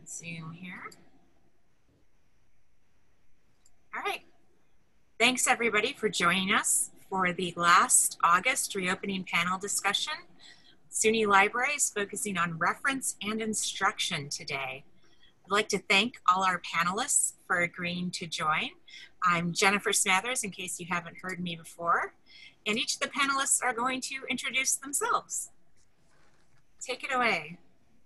Zoom here. All right. Thanks everybody for joining us for the last August reopening panel discussion. SUNY Library is focusing on reference and instruction today. I'd like to thank all our panelists for agreeing to join. I'm Jennifer Smathers, in case you haven't heard me before, and each of the panelists are going to introduce themselves. Take it away.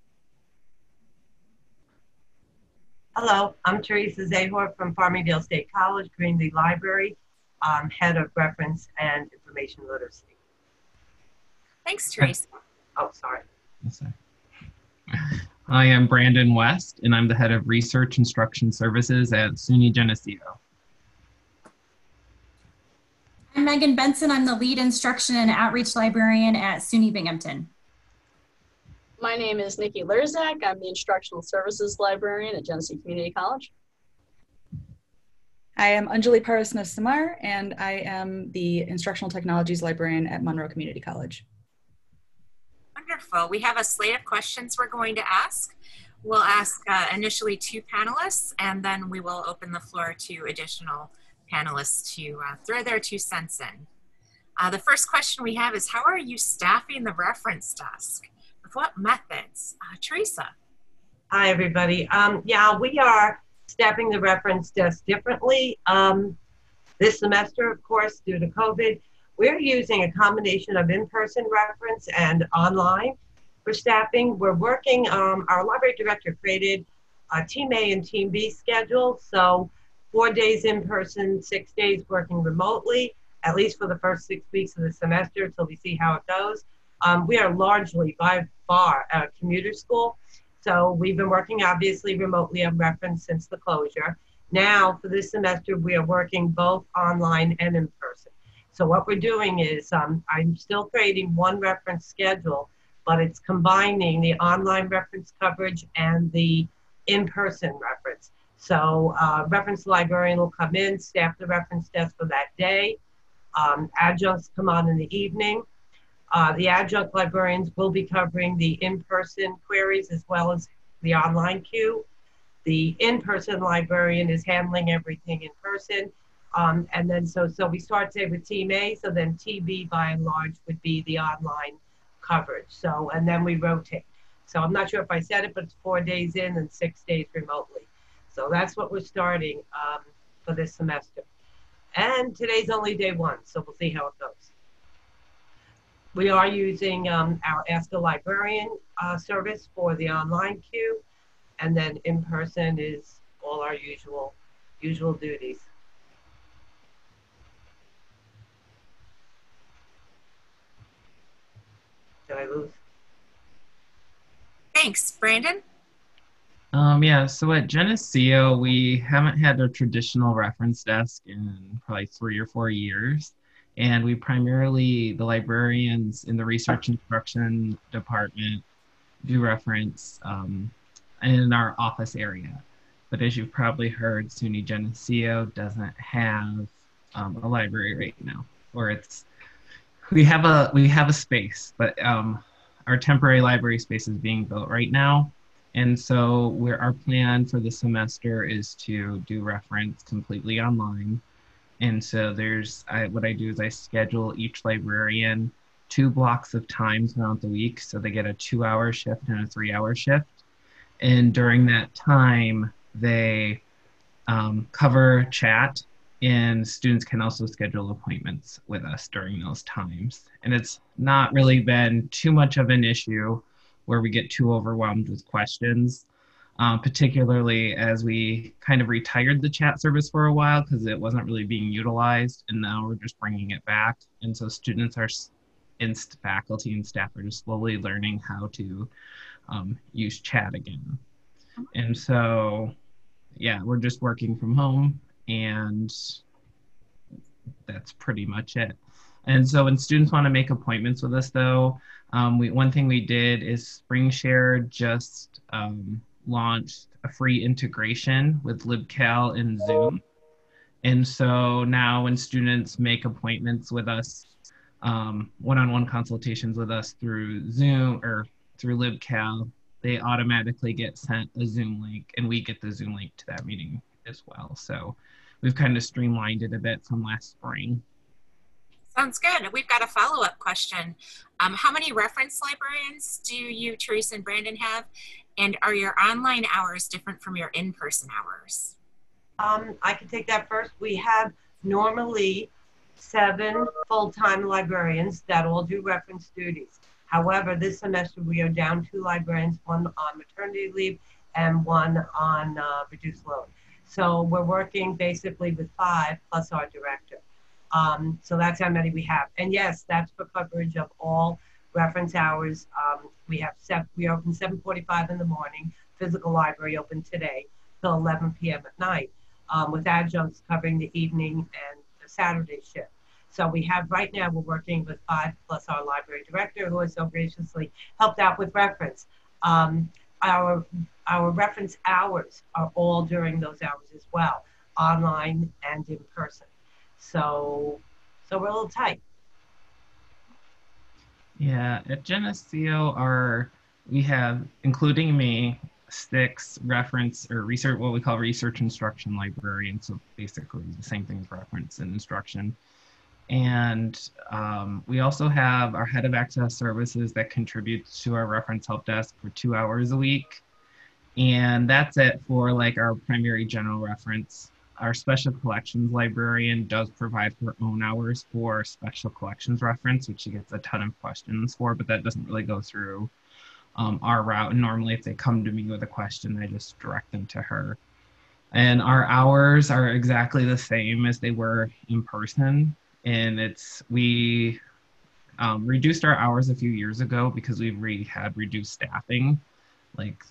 Hello, I'm Teresa Zahor from Farmingdale State College, Greenlee Library, head of reference and information literacy. Thanks, Teresa. Oh, sorry. I am Brandon West, and I'm the head of research instruction services at SUNY Geneseo. I'm Megan Benson. I'm the lead instruction and outreach librarian at SUNY Binghamton. My name is Nikki Lerzak. I'm the instructional services librarian at Geneseo Community College. I am Anjali Parasnasamar, and I am the instructional technologies librarian at Monroe Community College. Wonderful. We have a slate of questions we're going to ask. We'll ask initially two panelists, and then we will open the floor to additional panelists to throw their 2 cents in. The first question we have is, how are you staffing the reference desk? With what methods? Teresa. Hi, everybody. Yeah, we are staffing the reference desk differently. This semester, of course, due to COVID, we're using a combination of in-person reference and online for staffing. We're working, our library director created a Team A and Team B schedule. So 4 days in person, 6 days working remotely, at least for the first 6 weeks of the semester until we see how it goes. We are largely, by far, a commuter school. So we've been working obviously remotely on reference since the closure. Now for this semester, we are working both online and in person. So what we're doing is I'm still creating one reference schedule, but it's combining the online reference coverage and the in-person reference. So reference librarian will come in, staff the reference desk for that day. Adjuncts come on in the evening. The adjunct librarians will be covering the in-person queries as well as the online queue. The in-person librarian is handling everything in person. And then so we start say with Team A, so then TB by and large would be the online coverage. So, and then we rotate. So I'm not sure if I said it, but it's 4 days in and 6 days remotely. So that's what we're starting for this semester. And today's only day 1, so we'll see how it goes. We are using our Ask a Librarian service for the online queue, and then in person is all our usual duties. Did I lose? Thanks, Brandon. Yeah, so at Geneseo, we haven't had a traditional reference desk in probably 3 or 4 years. And we primarily, the librarians in the research instruction department do reference in our office area. But as you've probably heard, SUNY Geneseo doesn't have a library right now, or we have a space, but our temporary library space is being built right now. And so our plan for the semester is to do reference completely online. And so what I do is I schedule each librarian 2 blocks of time throughout the week. So they get a 2-hour shift and a 3-hour shift. And during that time, they cover chat, and students can also schedule appointments with us during those times. And it's not really been too much of an issue where we get too overwhelmed with questions. Particularly as we kind of retired the chat service for a while because it wasn't really being utilized, and now we're just bringing it back. And so students and faculty and staff are just slowly learning how to use chat again. And so, yeah, we're just working from home, and that's pretty much it. And so when students want to make appointments with us though, one thing we did is SpringShare just launched a free integration with LibCal and Zoom. And so now when students make appointments with us, one-on-one consultations with us through Zoom or through LibCal, they automatically get sent a Zoom link, and we get the Zoom link to that meeting as well. So we've kind of streamlined it a bit from last spring. Sounds good. We've got a follow-up question. How many reference librarians do you, Teresa and Brandon, have? And are your online hours different from your in-person hours? I can take that first. We have normally 7 full-time librarians that all do reference duties. However, this semester we are down 2 librarians, one on maternity leave and one on reduced load. So we're working basically with 5 plus our director. So that's how many we have. And yes, that's for coverage of all reference hours. We open 7:45 in the morning, physical library open today till 11 p.m. at night, with adjuncts covering the evening and the Saturday shift. So we have, right now, we're working with 5 plus our library director, who has so graciously helped out with reference. Our reference hours are all during those hours as well, online and in person. So we're a little tight. Yeah, at Geneseo, we have, including me, 6 reference or research, what we call research instruction librarians. So basically the same thing as reference and instruction. And we also have our head of access services that contributes to our reference help desk for 2 hours a week. And that's it for like our primary general reference. Our special collections librarian does provide her own hours for special collections reference, which she gets a ton of questions for, but that doesn't really go through our route. And normally if they come to me with a question, I just direct them to her. And our hours are exactly the same as they were in person. And we reduced our hours a few years ago because we had reduced staffing. Like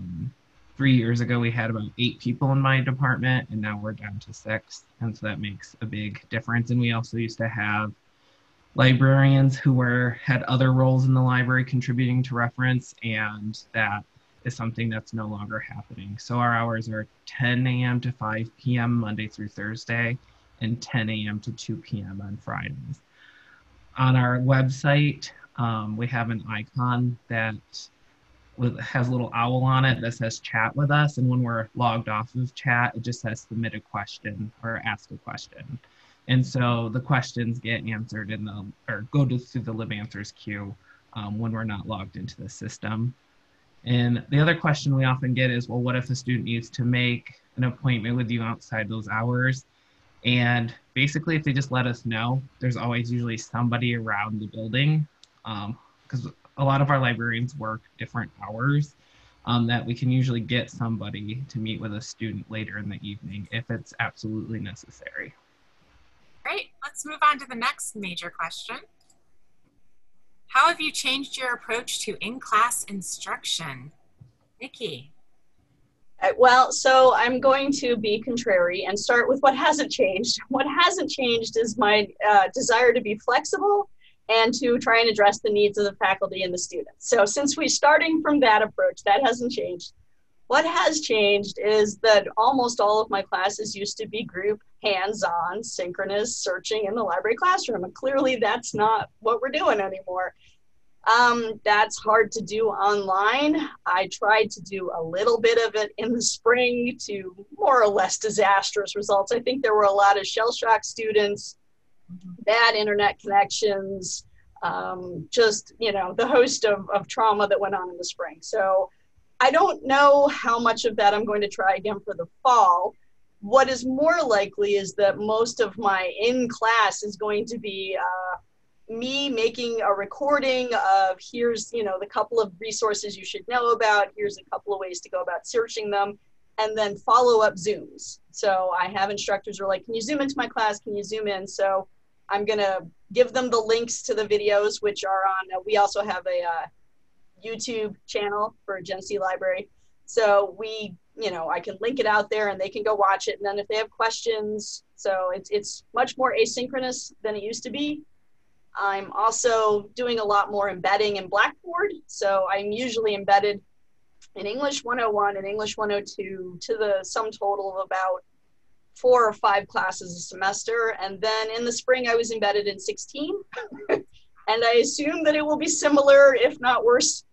3 years ago, we had about 8 people in my department, and now we're down to 6. And so that makes a big difference. And we also used to have librarians who had other roles in the library contributing to reference, and that is something that's no longer happening. So our hours are 10 a.m. to 5 p.m. Monday through Thursday, and 10 a.m. to 2 p.m. on Fridays. On our website, we have an icon that has a little owl on it that says chat with us. And when we're logged off of chat, it just says submit a question or ask a question. And so the questions get answered go through the LibAnswers queue when we're not logged into the system. And the other question we often get is, well, what if a student needs to make an appointment with you outside those hours? And basically, if they just let us know, there's always usually somebody around the building, because a lot of our librarians work different hours, that we can usually get somebody to meet with a student later in the evening if it's absolutely necessary. Great, let's move on to the next major question. How have you changed your approach to in-class instruction? Nikki. Well, so I'm going to be contrary and start with what hasn't changed. What hasn't changed is my desire to be flexible and to try and address the needs of the faculty and the students. So since we're starting from that approach, that hasn't changed. What has changed is that almost all of my classes used to be group, hands-on, synchronous searching in the library classroom. And clearly that's not what we're doing anymore. That's hard to do online. I tried to do a little bit of it in the spring to more or less disastrous results. I think there were a lot of shell-shock students, bad internet connections, just, the host of trauma that went on in the spring. So I don't know how much of that I'm going to try again for the fall. What is more likely is that most of my in-class is going to be me making a recording of here's, the couple of resources you should know about, here's a couple of ways to go about searching them, and then follow-up Zooms. So I have instructors who are like, can you zoom into my class? Can you zoom in? So I'm gonna give them the links to the videos, which are on, we also have a YouTube channel for Genesee Library. So I can link it out there and they can go watch it. And then if they have questions, so it's much more asynchronous than it used to be. I'm also doing a lot more embedding in Blackboard. So I'm usually embedded in English 101 and English 102 to the sum total of about 4 or 5 classes a semester. And then in the spring, I was embedded in 16. And I assume that it will be similar, if not worse,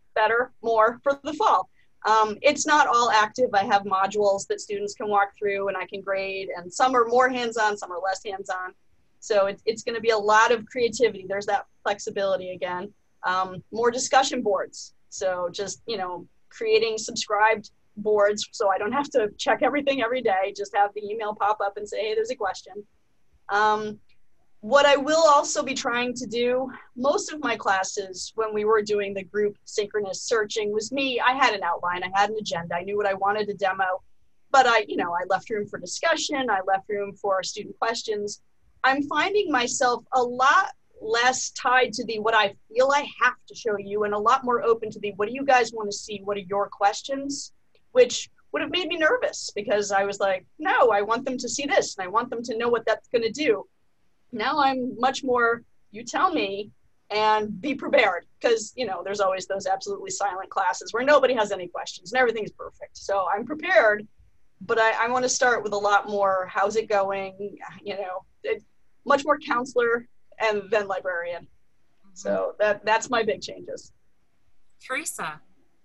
better, more for the fall. It's not all active. I have modules that students can walk through and I can grade, and some are more hands-on, some are less hands-on. So it's going to be a lot of creativity. There's that flexibility again. More discussion boards. So just, you know, creating subscribed boards so I don't have to check everything every day, just have the email pop up and say, hey, there's a question. What I will also be trying to do, most of my classes when we were doing the group synchronous searching was me. I had an outline, I had an agenda, I knew what I wanted to demo, but I left room for discussion, I left room for student questions. I'm finding myself a lot less tied to the what I feel I have to show you, and a lot more open to the what do you guys want to see, what are your questions, which would have made me nervous because I was like, no, I want them to see this and I want them to know what that's going to do. Now I'm much more, you tell me and be prepared, because, you know, there's always those absolutely silent classes where nobody has any questions and everything's perfect. So I'm prepared, but I want to start with a lot more, how's it going? You know, much more counselor and then librarian. So that's my big changes. Teresa.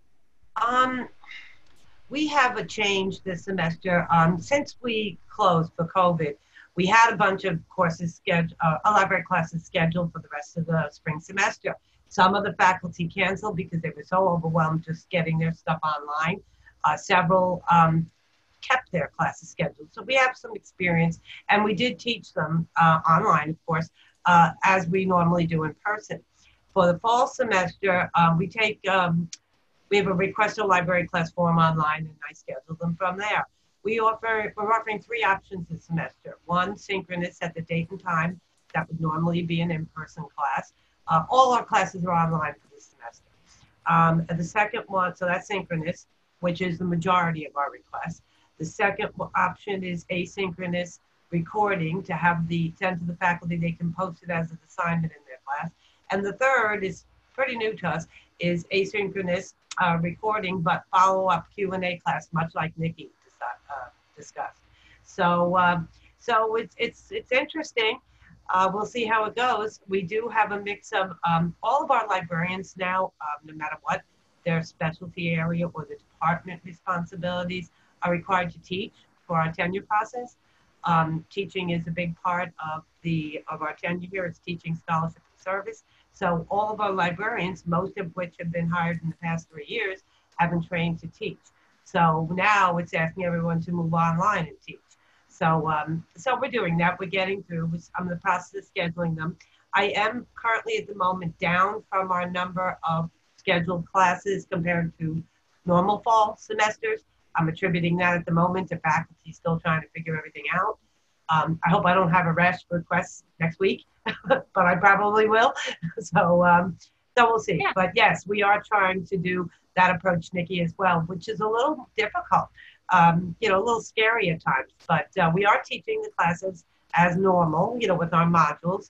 We have a change this semester. Since we closed for COVID, we had a bunch of courses scheduled, library classes scheduled for the rest of the spring semester. Some of the faculty canceled because they were so overwhelmed just getting their stuff online. Several kept their classes scheduled. So we have some experience, and we did teach them online, of course, as we normally do in person. For the fall semester, we have a request a library class form online, and I schedule them from there. We're offering 3 options this semester. 1, synchronous at the date and time. That would normally be an in-person class. All our classes are online for this semester. The second one, so that's synchronous, which is the majority of our requests. The second option is asynchronous recording to send to the faculty. They can post it as an assignment in their class. And the third is pretty new to us, is asynchronous recording, but follow-up Q&A class, much like Nikki discussed. So it's interesting. We'll see how it goes. We do have a mix of all of our librarians now, no matter what their specialty area or the department responsibilities, are required to teach for our tenure process. Teaching is a big part of our tenure here. It's teaching, scholarship, and service. So all of our librarians, most of which have been hired in the past 3 years, have been trained to teach. So now it's asking everyone to move online and teach. So we're doing that. We're getting through. I'm in the process of scheduling them. I am currently at the moment down from our number of scheduled classes compared to normal fall semesters. I'm attributing that at the moment to faculty still trying to figure everything out. I hope I don't have a rush for requests next week, but I probably will. So we'll see. Yeah. But yes, we are trying to do that approach, Nikki, as well, which is a little difficult, a little scary at times. But we are teaching the classes as normal, with our modules,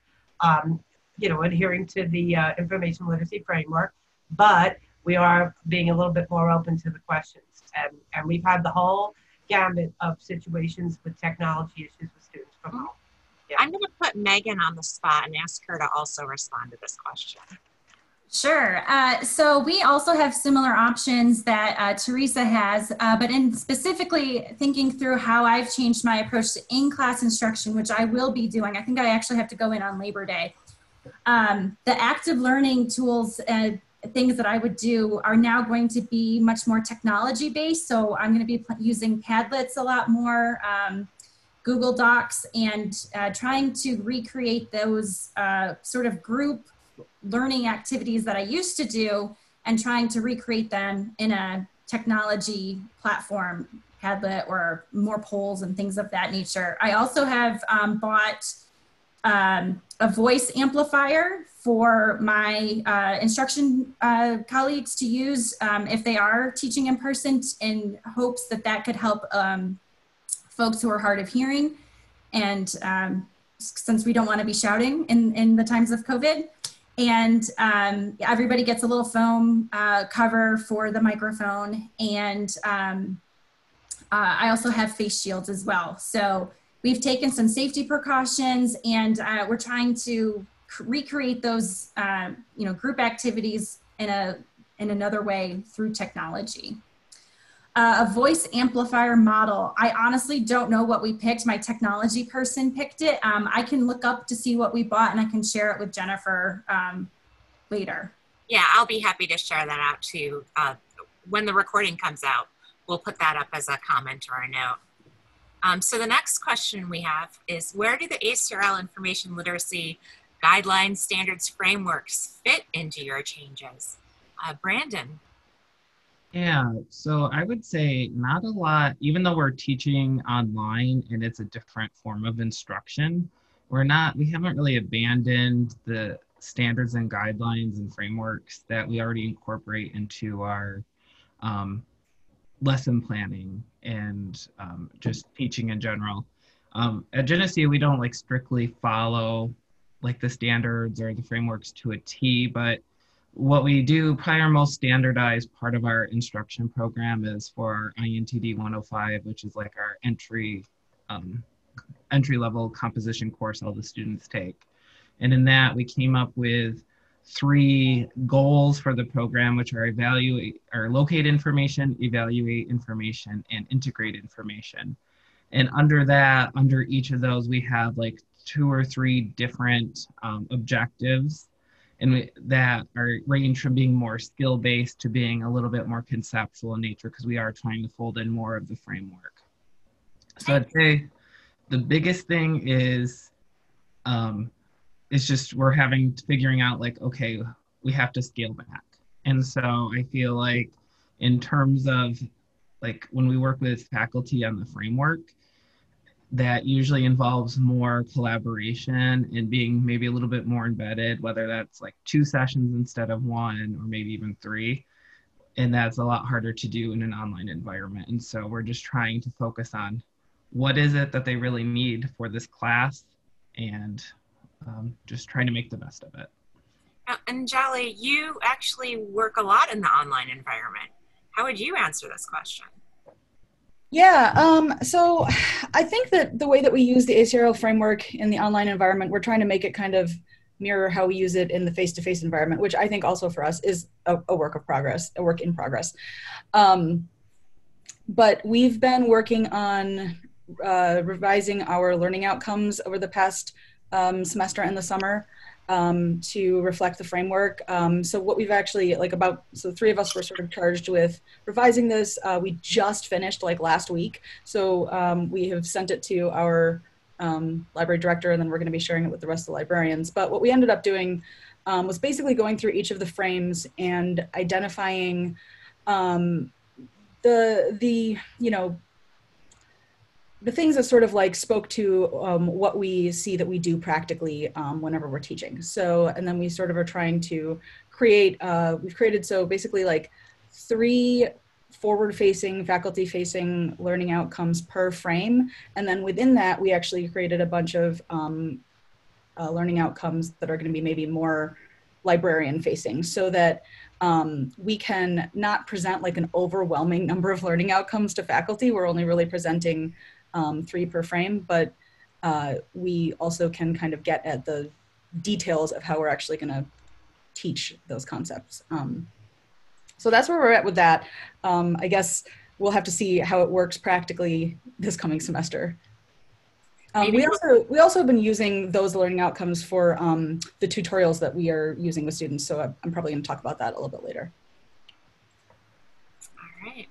adhering to the information literacy framework. But we are being a little bit more open to the questions. And we've had the whole gamut of situations with technology issues with students from home. Yeah. I'm going to put Megan on the spot and ask her to also respond to this question. Sure. So we also have similar options that Teresa has, but in specifically thinking through how I've changed my approach to in-class instruction, which I will be doing. I think I actually have to go in on Labor Day. The active learning tools and things that I would do are now going to be much more technology based. So I'm going to be using Padlets a lot more, Google Docs, and trying to recreate those sort of group learning activities that I used to do and trying to recreate them in a technology platform, Padlet, or more polls and things of that nature. I also have bought a voice amplifier for my instruction colleagues to use if they are teaching in person, in hopes that that could help folks who are hard of hearing. And since we don't want to be shouting in the times of COVID. And everybody gets a little foam cover for the microphone. And I also have face shields as well. So we've taken some safety precautions, and we're trying to recreate those, group activities in a in another way through technology. A voice amplifier model. I honestly don't know what we picked. My technology person picked it. I can look up to see what we bought and I can share it with Jennifer later. Yeah, I'll be happy to share that out too. When the recording comes out, we'll put that up as a comment or a note. So the next question we have is, where do the ACRL information literacy guidelines, standards, frameworks fit into your changes? Brandon. Yeah, so I would say not a lot, even though we're teaching online and it's a different form of instruction, we haven't really abandoned the standards and guidelines and frameworks that we already incorporate into our lesson planning and just teaching in general. At Geneseo, we don't like strictly follow like the standards or the frameworks to a T, but what we do, probably our most standardized part of our instruction program is for our INTD 105, which is like our entry level composition course all the students take. And in that, we came up with 3 goals for the program, which are locate information, evaluate information, and integrate information. And under each of those, we have like 2 or 3 different objectives, and that are range from being more skill-based to being a little bit more conceptual in nature, because we are trying to fold in more of the framework. So I'd say the biggest thing is it's just we're figuring out like, okay, we have to scale back. And so I feel like in terms of like when we work with faculty on the framework, that usually involves more collaboration and being maybe a little bit more embedded, whether that's like 2 sessions instead of 1 or maybe even 3. And that's a lot harder to do in an online environment. And so we're just trying to focus on what is it that they really need for this class, and just trying to make the best of it. And Jolly, you actually work a lot in the online environment. How would you answer this question? Yeah, so I think that the way that we use the ACRL framework in the online environment, we're trying to make it kind of mirror how we use it in the face-to-face environment, which I think also for us is a work in progress. But we've been working on revising our learning outcomes over the past semester and the summer to reflect the framework. So what we've actually, so 3 of us were sort of charged with revising this. We just finished like last week. So we have sent it to our library director, and then we're going to be sharing it with the rest of the librarians. But what we ended up doing was basically going through each of the frames and identifying the things that sort of like spoke to what we see that we do practically whenever we're teaching. So, and then we sort of are trying to create, we've created, so basically like 3 forward-facing, faculty-facing learning outcomes per frame. And then within that, we actually created a bunch of learning outcomes that are going to be maybe more librarian-facing, so that we can not present like an overwhelming number of learning outcomes to faculty. We're only really presenting 3 per frame, but we also can kind of get at the details of how we're actually going to teach those concepts. So that's where we're at with that. I guess we'll have to see how it works practically this coming semester. We also have been using those learning outcomes for the tutorials that we are using with students. So I'm probably going to talk about that a little bit later. All right.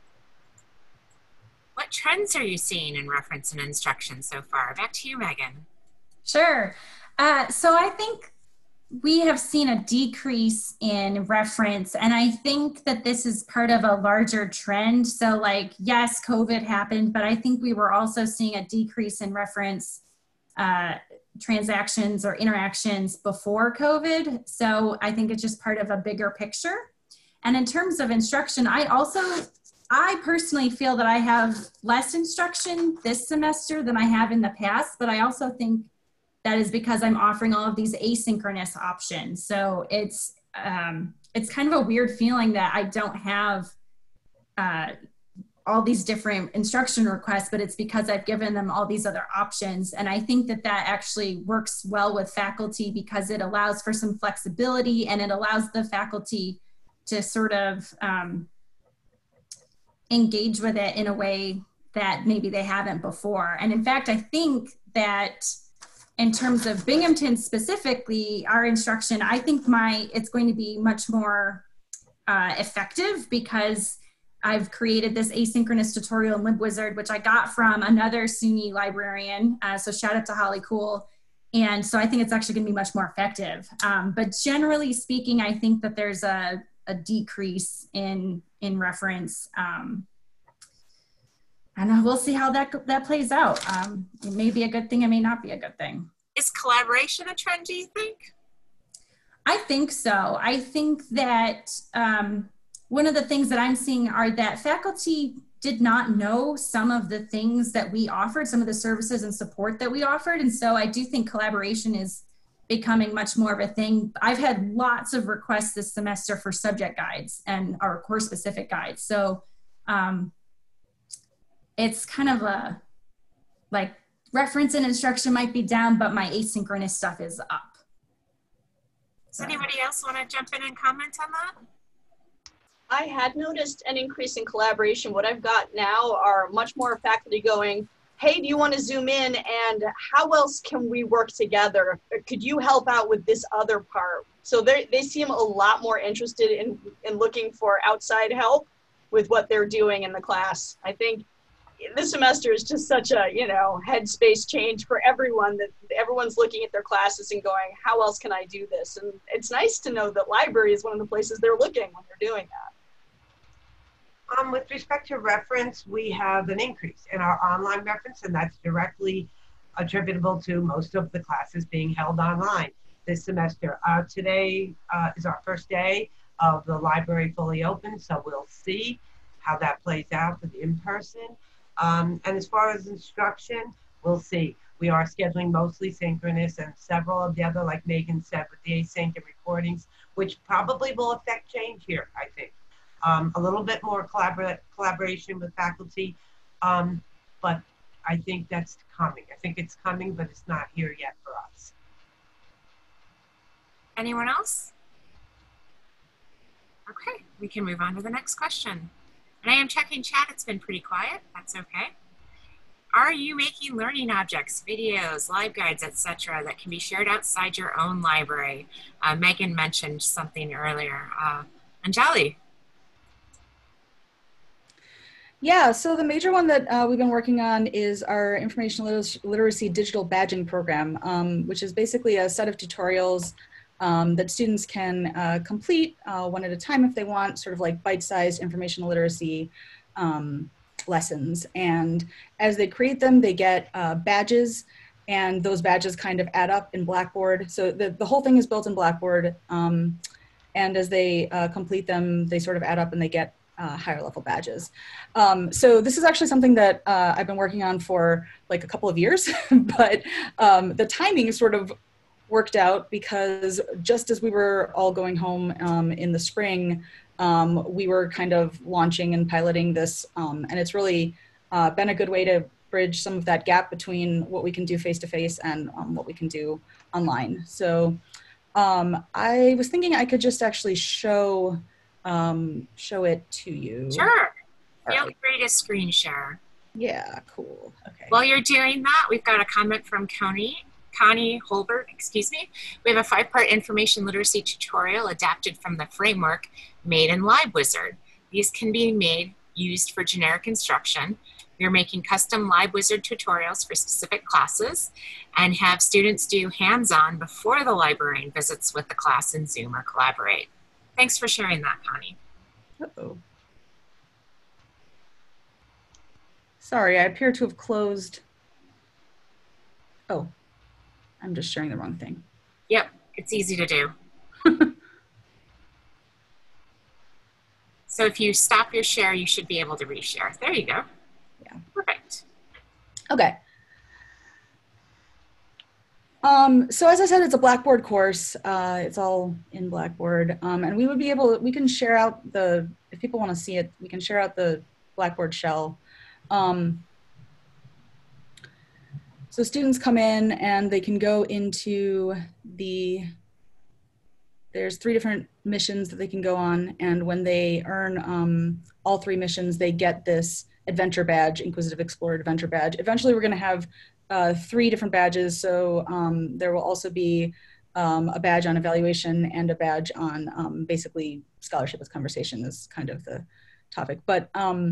What trends are you seeing in reference and instruction so far? Back to you, Megan. Sure. So I think we have seen a decrease in reference, and I think that this is part of a larger trend. So like, yes, COVID happened, but I think we were also seeing a decrease in reference transactions or interactions before COVID. So I think it's just part of a bigger picture. And in terms of instruction, I personally feel that I have less instruction this semester than I have in the past, but I also think that is because I'm offering all of these asynchronous options. So it's kind of a weird feeling that I don't have all these different instruction requests, but it's because I've given them all these other options. And I think that that actually works well with faculty because it allows for some flexibility, and it allows the faculty to sort of engage with it in a way that maybe they haven't before. And in fact, I think that in terms of Binghamton specifically, our instruction, I think it's going to be much more effective because I've created this asynchronous tutorial in LibWizard, which I got from another SUNY librarian. So shout out to Holly Cool. And so I think it's actually gonna be much more effective. But generally speaking, I think that there's a decrease in reference. And we'll see how that plays out. It may be a good thing, it may not be a good thing. Is collaboration a trend, do you think? I think so. I think that one of the things that I'm seeing are that faculty did not know some of the things that we offered, some of the services and support that we offered. And so I do think collaboration is becoming much more of a thing. I've had lots of requests this semester for subject guides and our course specific guides. So it's kind of a, like, reference and instruction might be down, but my asynchronous stuff is up. Does anybody else want to jump in and comment on that? I had noticed an increase in collaboration. What I've got now are much more faculty going, hey, do you want to zoom in and how else can we work together? Could you help out with this other part? So they seem a lot more interested in looking for outside help with what they're doing in the class. I think this semester is just such a, headspace change for everyone, that everyone's looking at their classes and going, how else can I do this? And it's nice to know that library is one of the places they're looking when they're doing that. With respect to reference, we have an increase in our online reference, and that's directly attributable to most of the classes being held online this semester. Today is our first day of the library fully open, so we'll see how that plays out with in-person. And as far as instruction, we'll see. We are scheduling mostly synchronous, and several of the other, like Megan said, with the async and recordings, which probably will affect change here, I think. A little bit more collaboration with faculty, but I think that's coming. I think it's coming, but it's not here yet for us. Anyone else? Okay, we can move on to the next question. And I am checking chat, it's been pretty quiet, that's okay. Are you making learning objects, videos, live guides, etc. that can be shared outside your own library? Megan mentioned something earlier. Anjali? Yeah, so the major one that we've been working on is our information literacy digital badging program, which is basically a set of tutorials that students can complete one at a time if they want, sort of like bite-sized information literacy lessons. And as they create them, they get badges, and those badges kind of add up in Blackboard. So the whole thing is built in Blackboard, and as they complete them, they sort of add up and they get higher level badges. So this is actually something that I've been working on for like a couple of years, but the timing sort of worked out because just as we were all going home in the spring, we were kind of launching and piloting this, and it's really been a good way to bridge some of that gap between what we can do face-to-face and what we can do online. So I was thinking I could just actually show it to you. Sure. Feel free to screen share. Yeah, cool. Okay. While you're doing that, we've got a comment from Connie Holbert, excuse me. We have a 5-part information literacy tutorial adapted from the framework made in LibWizard. These can be used for generic instruction. We're making custom LibWizard tutorials for specific classes and have students do hands-on before the librarian visits with the class in Zoom or Collaborate. Thanks for sharing that, Connie. Uh-oh. Sorry, I appear to have closed. Oh, I'm just sharing the wrong thing. Yep, it's easy to do. So if you stop your share, you should be able to reshare. There you go. Yeah. Perfect. Okay. So as I said, it's a Blackboard course. It's all in Blackboard. And we can share out if people want to see it, we can share out the Blackboard shell. So students come in and they can go into the there's 3 different missions that they can go on. And when they earn all 3 missions, they get this adventure badge, Inquisitive Explorer Adventure Badge. Eventually, we're going to have 3 different badges. So there will also be a badge on evaluation and a badge on basically scholarship with conversation is kind of the topic. But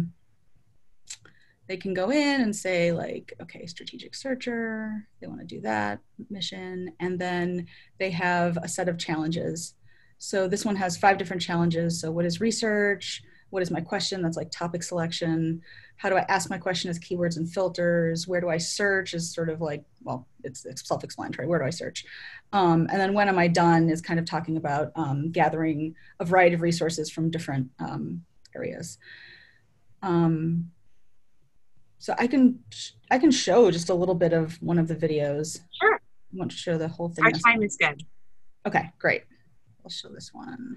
they can go in and say like, okay, strategic searcher, they want to do that mission. And then they have a set of challenges. So this one has 5 different challenges. So what is research? What is my question? That's like topic selection. How do I ask my question as keywords and filters? Where do I search is sort of like, well, it's self-explanatory. Where do I search? And then when am I done is kind of talking about gathering a variety of resources from different areas. So I can show just a little bit of one of the videos. Sure. I want to show the whole thing. Our time is good. Okay, great. I'll show this one.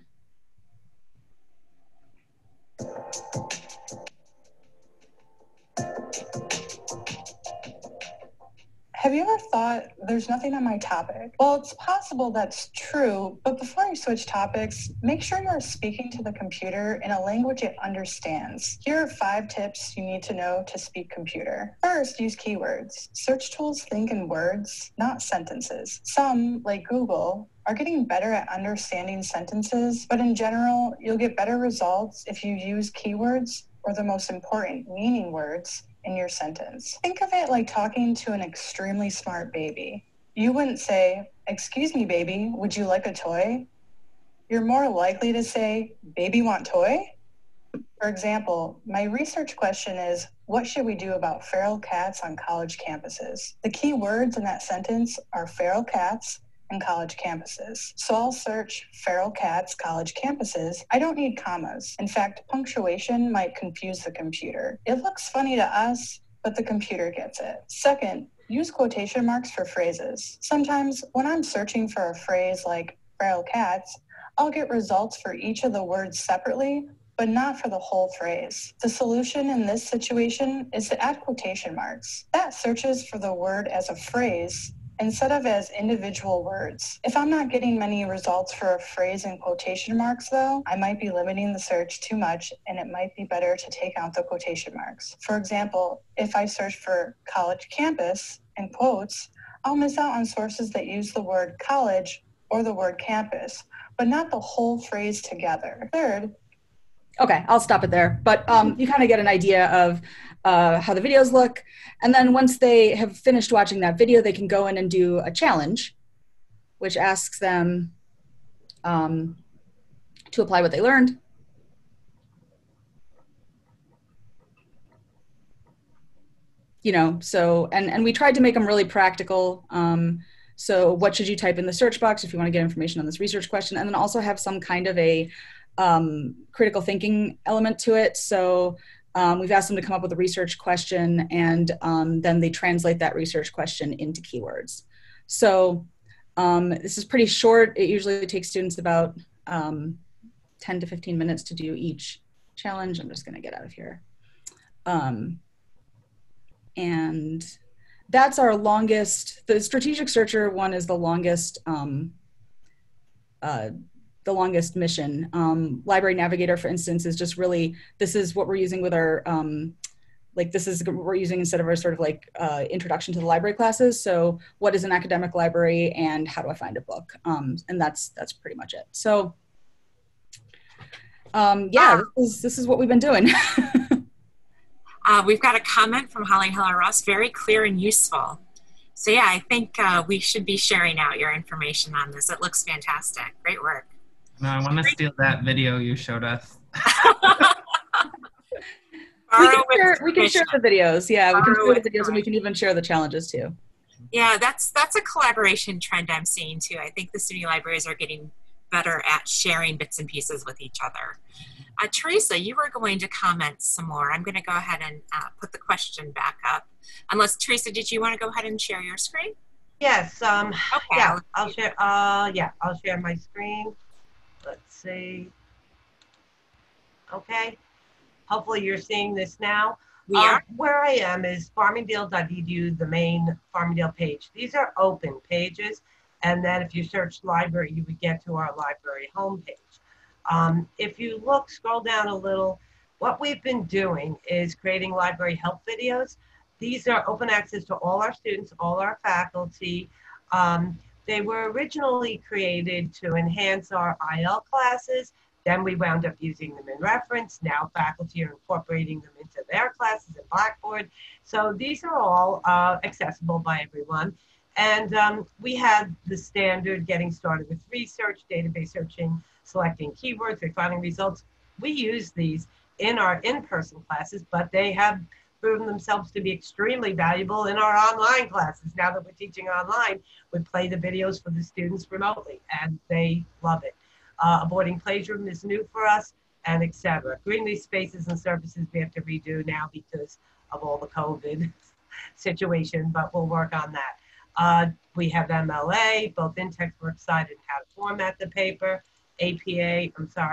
Have you ever thought there's nothing on my topic? Well, it's possible that's true, but before you switch topics, make sure you're speaking to the computer in a language it understands. Here are 5 tips you need to know to speak computer. First, use keywords. Search tools think in words, not sentences. Some, like Google, are getting better at understanding sentences, but in general, you'll get better results if you use keywords or the most important meaning words in your sentence. Think of it like talking to an extremely smart baby. You wouldn't say, "Excuse me, baby, would you like a toy?" You're more likely to say, "Baby, want toy?" For example, my research question is, what should we do about feral cats on college campuses? The key words in that sentence are feral cats and college campuses. So I'll search feral cats, college campuses. I don't need commas. In fact, punctuation might confuse the computer. It looks funny to us, but the computer gets it. Second, use quotation marks for phrases. Sometimes when I'm searching for a phrase like feral cats, I'll get results for each of the words separately, but not for the whole phrase. The solution in this situation is to add quotation marks. That searches for the word as a phrase instead of as individual words. If I'm not getting many results for a phrase in quotation marks though, I might be limiting the search too much and it might be better to take out the quotation marks. For example, if I search for college campus in quotes, I'll miss out on sources that use the word college or the word campus, but not the whole phrase together. Third, okay, I'll stop it there. But you kind of get an idea of how the videos look. And then once they have finished watching that video, they can go in and do a challenge, which asks them to apply what they learned. You know, so, and we tried to make them really practical. So what should you type in the search box if you want to get information on this research question? And then also have some kind of a critical thinking element to it. So we've asked them to come up with a research question and then they translate that research question into keywords. So this is pretty short. It usually takes students about 10 to 15 minutes to do each challenge. I'm just going to get out of here. And that's our longest, the strategic searcher one is the longest mission. Library Navigator, for instance, is just really, this is what we're using with our, like this is what we're using instead of our sort of like introduction to the library classes. So what is an academic library and how do I find a book? And that's pretty much it. So yeah, this is what we've been doing. We've got a comment from Holly Heller-Ross, very clear and useful. So yeah, I think we should be sharing out your information on this. It looks fantastic. Great work. No, I want to steal that video you showed us. we can share the videos. Yeah, we can share the videos and we can even share the challenges too. Yeah, that's a collaboration trend I'm seeing too. I think the SUNY libraries are getting better at sharing bits and pieces with each other. Teresa, you were going to comment some more. I'm going to go ahead and put the question back up. Unless, Teresa, did you want to go ahead and share your screen? Yes. Okay. Yeah, I'll share. Yeah, I'll share my screen. Let's see. Okay. Hopefully you're seeing this now. We are. Where I am is farmingdale.edu, the main Farmingdale page. These are open pages. And then if you search library, you would get to our library homepage. If you look, scroll down a little, what we've been doing is creating library help videos. These are open access to all our students, all our faculty. They were originally created to enhance our IL classes. Then we wound up using them in reference. Now faculty are incorporating them into their classes in Blackboard. So these are all accessible by everyone. And we had the standard getting started with research, database searching, selecting keywords, refining results. We use these in our in-person classes, but they have proven themselves to be extremely valuable in our online classes. Now that we're teaching online, we play the videos for the students remotely, and they love it. Avoiding plagiarism is new for us, and etc. Greenleaf spaces and services we have to redo now because of all the COVID situation, but we'll work on that. We have MLA, both in textbook side and how to format the paper. APA.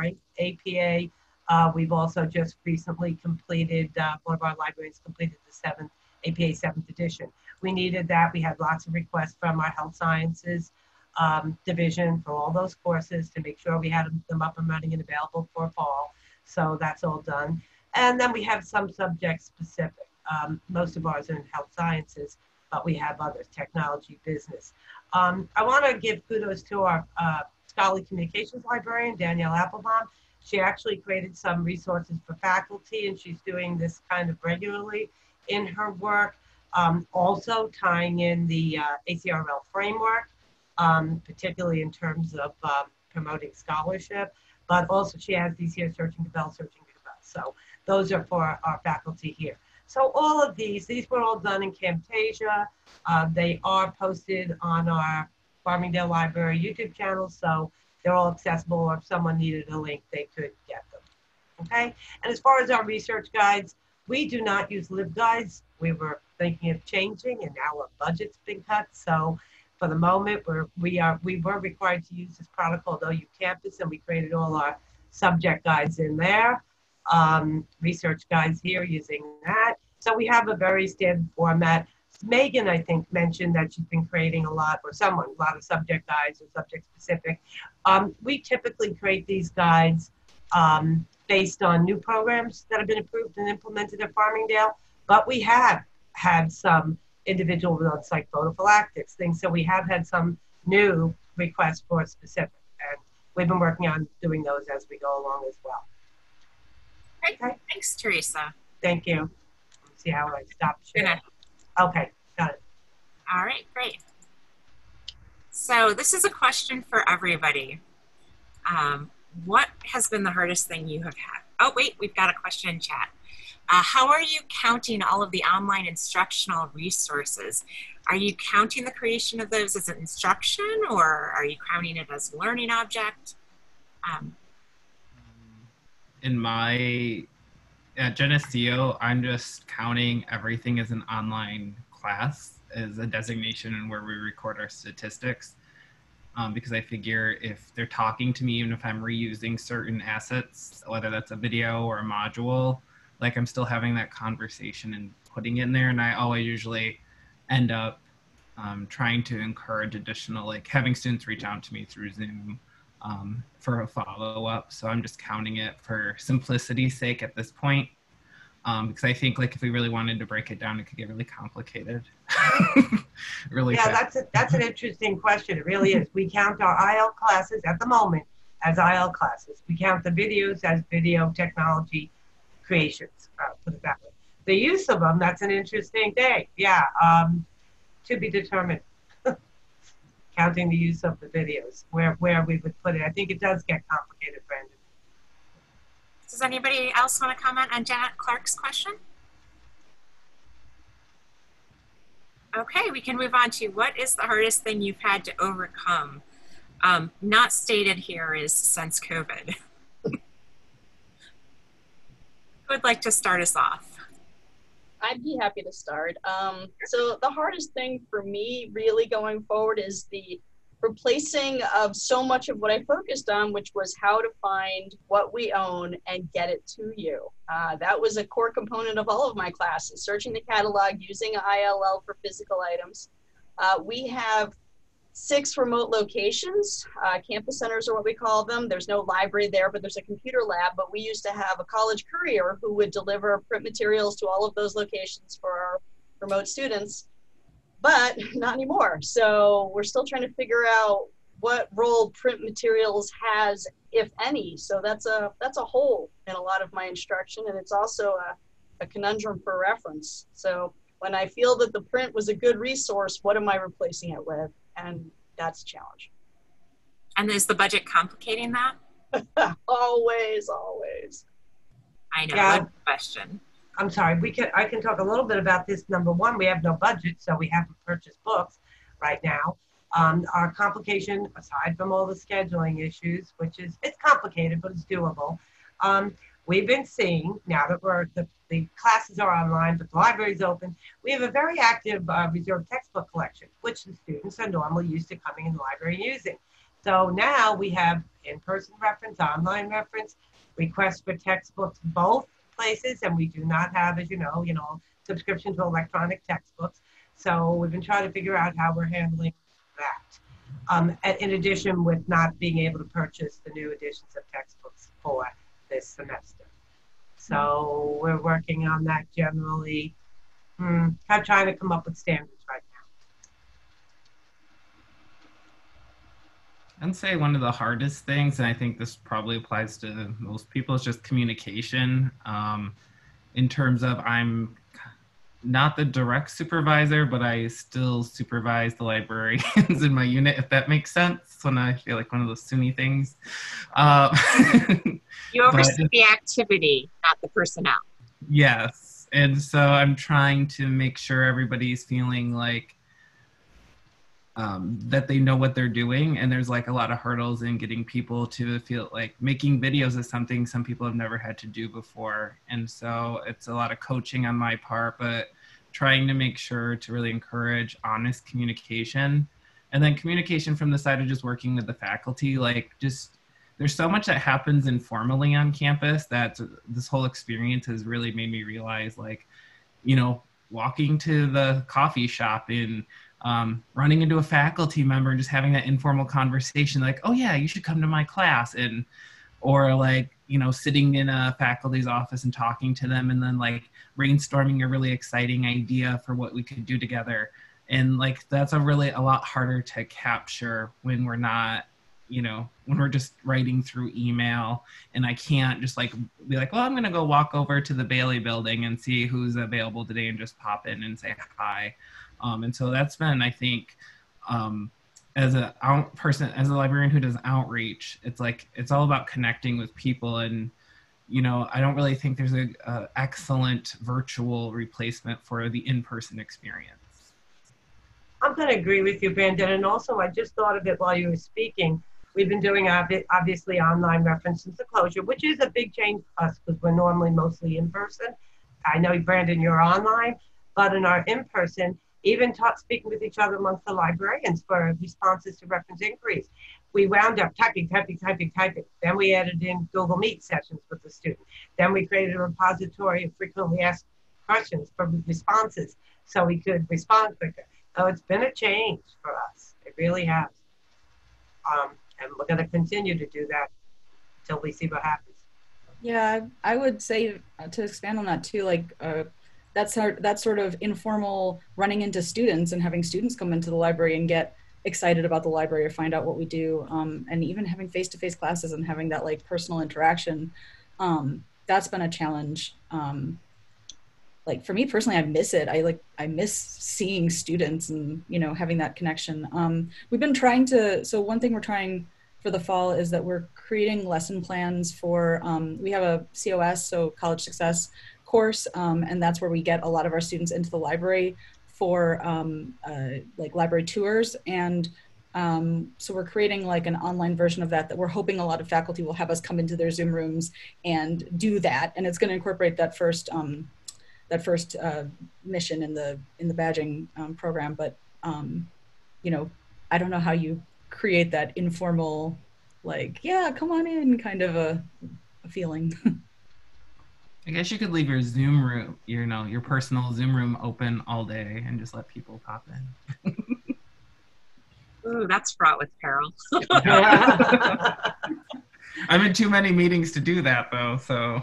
We've also just recently completed, one of our librarians completed the APA 7th edition. We needed that. We had lots of requests from our health sciences division for all those courses to make sure we had them up and running and available for fall. So that's all done. And then we have some subject specific. Most of ours are in health sciences, but we have others, technology, business. I want to give kudos to our scholarly communications librarian, Danielle Applebaum. She actually created some resources for faculty, and she's doing this kind of regularly in her work. Also tying in the ACRL framework, particularly in terms of promoting scholarship, but also she has these here, Searching to Bell, Searching to Bell. So those are for our faculty here. So all of these were all done in Camtasia. They are posted on our Farmingdale Library YouTube channel, so they're all accessible, or if someone needed a link, they could get them, okay? And as far as our research guides, we do not use LibGuides. We were thinking of changing, and now our budget's been cut, so for the moment, we were required to use this product called OU Campus, and we created all our subject guides in there, research guides here using that. So we have a very standard format. Megan, I think, mentioned that she's been creating a lot of subject guides or subject specific. We typically create these guides based on new programs that have been approved and implemented at Farmingdale, but we have had some individual results like photophylactics things, so we have had some new requests for specific, and we've been working on doing those as we go along as well. Great, okay. Thanks, Teresa. Thank you. Let's see how I stop sharing. Okay, got it. All right, great. So this is a question for everybody. What has been the hardest thing you have had? Oh, wait, we've got a question in chat. How are you counting all of the online instructional resources? Are you counting the creation of those as an instruction, or are you counting it as a learning object? At Geneseo, I'm just counting everything as an online class as a designation and where we record our statistics. Because I figure if they're talking to me, even if I'm reusing certain assets, whether that's a video or a module, like I'm still having that conversation and putting it in there. And I always usually end up trying to encourage additional, like having students reach out to me through Zoom for a follow-up. So I'm just counting it for simplicity's sake at this point. Because I think like if we really wanted to break it down, it could get really complicated. Really fast. That's an interesting question. It really is. We count our IL classes at the moment as IL classes. We count the videos as video technology creations, put it that way. The use of them, that's an interesting thing. Yeah, to be determined. Counting the use of the videos, where we would put it. I think it does get complicated, Brandon. Does anybody else want to comment on Janet Clark's question? Okay, we can move on to what is the hardest thing you've had to overcome? Not stated here is since COVID. Who would like to start us off? I'd be happy to start. So the hardest thing for me really going forward is the replacing of so much of what I focused on, which was how to find what we own and get it to you. That was a core component of all of my classes, searching the catalog, using ILL for physical items. We have 6 remote locations. Campus centers are what we call them. There's no library there, but there's a computer lab. But we used to have a college courier who would deliver print materials to all of those locations for our remote students, but not anymore. So we're still trying to figure out what role print materials has, if any. So that's a hole in a lot of my instruction, and it's also a conundrum for reference. So when I feel that the print was a good resource, what am I replacing it with? And that's a challenge. And is the budget complicating that? Always. I know, Yeah. good question. I'm sorry, I can talk a little bit about this. Number one, we have no budget, so we haven't purchased books right now. Our complication, aside from all the scheduling issues, which it's complicated, but it's doable. We've been seeing, now that the classes are online, but the library's open, we have a very active reserved textbook collection, which the students are normally used to coming in the library and using. So now we have in-person reference, online reference, requests for textbooks, both places, and we do not have, as you know, subscription to electronic textbooks. So we've been trying to figure out how we're handling that. In addition, with not being able to purchase the new editions of textbooks for this semester. So we're working on that generally. I'm trying to come up with standards right now. I'd say one of the hardest things, and I think this probably applies to most people, is just communication. In terms of, I'm not the direct supervisor, but I still supervise the librarians in my unit, if that makes sense. When I feel like one of those SUNY things. You oversee the activity, not the personnel. Yes. And so I'm trying to make sure everybody's feeling like that they know what they're doing. And there's like a lot of hurdles in getting people to feel like making videos is something some people have never had to do before. And so it's a lot of coaching on my part, but trying to make sure to really encourage honest communication. And then communication from the side of just working with the faculty, like just, there's so much that happens informally on campus that this whole experience has really made me realize, like, walking to the coffee shop and running into a faculty member and just having that informal conversation, like, oh yeah, you should come to my class. Or like, sitting in a faculty's office and talking to them and then like brainstorming a really exciting idea for what we could do together. And like, that's a lot harder to capture when we're not, when we're just writing through email, and I can't just like be like, well, I'm going to go walk over to the Bailey building and see who's available today and just pop in and say hi. And so that's been, I think, as a librarian who does outreach, it's like, it's all about connecting with people. And, I don't really think there's a excellent virtual replacement for the in-person experience. I'm going to agree with you, Brandon. And also, I just thought of it while you were speaking. We've been doing obviously online reference since the closure, which is a big change for us because we're normally mostly in person. I know, Brandon, you're online, but in our in-person, even speaking with each other amongst the librarians for responses to reference inquiries. We wound up typing. Then we added in Google Meet sessions with the student. Then we created a repository of frequently asked questions for responses so we could respond quicker. So it's been a change for us. It really has. And we're going to continue to do that until we see what happens. Yeah, I would say to expand on that too, like that sort of informal running into students and having students come into the library and get excited about the library or find out what we do, and even having face-to-face classes and having that like personal interaction, that's been a challenge. Like for me personally, I miss it. I miss seeing students and, having that connection. We've been trying to, so one thing we're trying for the fall is that we're creating lesson plans for, we have a COS, so College Success course, and that's where we get a lot of our students into the library for like library tours. And so we're creating like an online version of that we're hoping a lot of faculty will have us come into their Zoom rooms and do that. And it's going to incorporate that first mission in the badging program. But, I don't know how you create that informal, like, yeah, come on in kind of a feeling. I guess you could leave your Zoom room, your personal Zoom room open all day and just let people pop in. Ooh, that's fraught with peril. I'm in too many meetings to do that, though. So,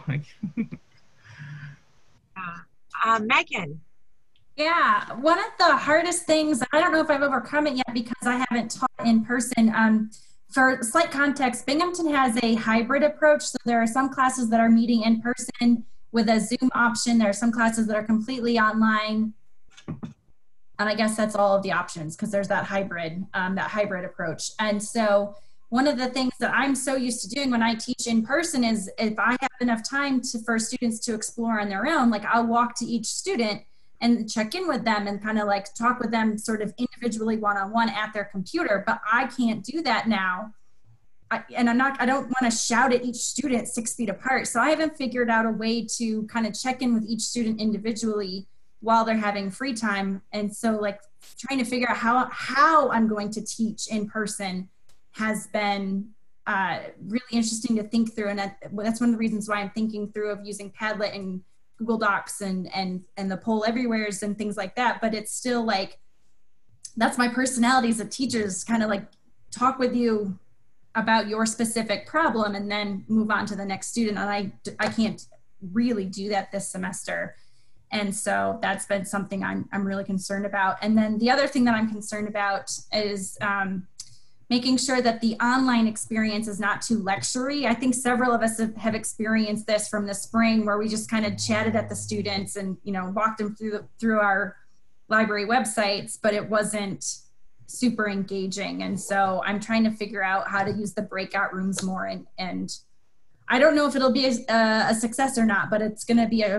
Megan. Yeah, one of the hardest things, I don't know if I've overcome it yet because I haven't taught in person. For slight context, Binghamton has a hybrid approach. So there are some classes that are meeting in person with a Zoom option. There are some classes that are completely online. And I guess that's all of the options because there's that hybrid approach. And so one of the things that I'm so used to doing when I teach in person is if I have enough time for students to explore on their own, like I'll walk to each student and check in with them and kind of like talk with them sort of individually one-on-one at their computer, but I can't do that now. I don't want to shout at each student 6 feet apart. So I haven't figured out a way to kind of check in with each student individually while they're having free time. And so like trying to figure out how I'm going to teach in person has been really interesting to think through. And that's one of the reasons why I'm thinking through of using Padlet and Google Docs and the Poll Everywheres and things like that. But it's still like, that's my personality as a teacher, is kind of like talk with you about your specific problem and then move on to the next student. And I can't really do that this semester. And so that's been something I'm really concerned about. And then the other thing that I'm concerned about is making sure that the online experience is not too lecture-y. I think several of us have experienced this from the spring where we just kind of chatted at the students and, you know, walked them through our library websites, but it wasn't super engaging. And so I'm trying to figure out how to use the breakout rooms more. And I don't know if it'll be a success or not, but it's going to be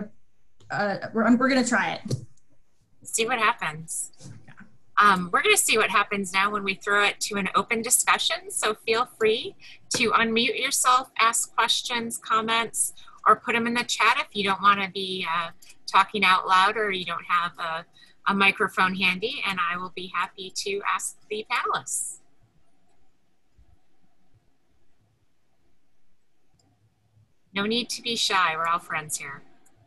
we're going to try it. See what happens. We're going to see what happens now when we throw it to an open discussion. So feel free to unmute yourself, ask questions, comments, or put them in the chat if you don't want to be talking out loud or you don't have a microphone handy, and I will be happy to ask the panelists. No need to be shy. We're all friends here.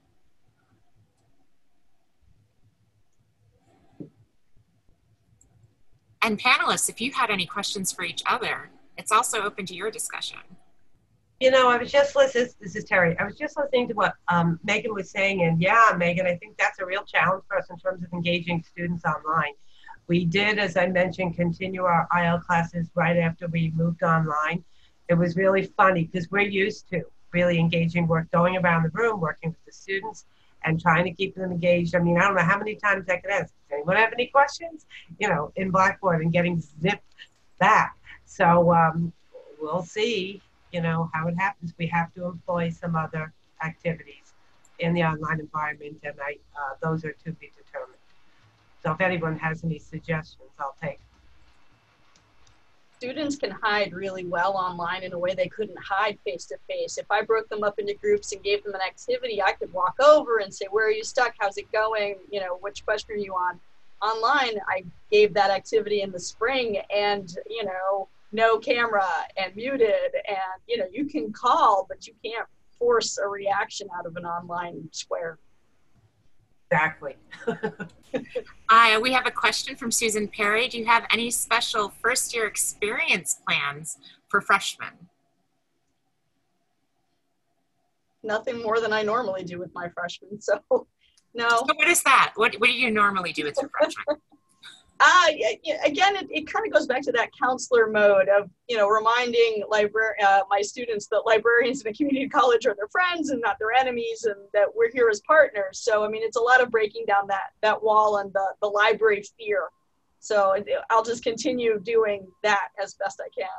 And panelists, if you had any questions for each other, it's also open to your discussion. You know, I was just listening, this is Terry. I was just listening to what Megan was saying, and yeah, Megan, I think that's a real challenge for us in terms of engaging students online. We did, as I mentioned, continue our IL classes right after we moved online. It was really funny because we're used to really engaging work, going around the room, working with the students and trying to keep them engaged. I mean, I don't know how many times I could ask, does anyone have any questions? You know, in Blackboard and getting zipped back. So we'll see, you know, how it happens. We have to employ some other activities in the online environment, and those are to be determined. So if anyone has any suggestions, I'll take them. Students can hide really well online in a way they couldn't hide face-to-face. If I broke them up into groups and gave them an activity, I could walk over and say, where are you stuck? How's it going? You know, which question are you on? Online, I gave that activity in the spring and, you know, no camera and muted, and, you know, you can call, but you can't force a reaction out of an online square. Exactly. We have a question from Susan Perry. Do you have any special first-year experience plans for freshmen? Nothing more than I normally do with my freshmen, so no. So what is that? What do you normally do with your freshmen? Again, it kind of goes back to that counselor mode of, you know, reminding my students that librarians in a community college are their friends and not their enemies, and that we're here as partners. So, I mean, it's a lot of breaking down that wall and the library fear. So I'll just continue doing that as best I can.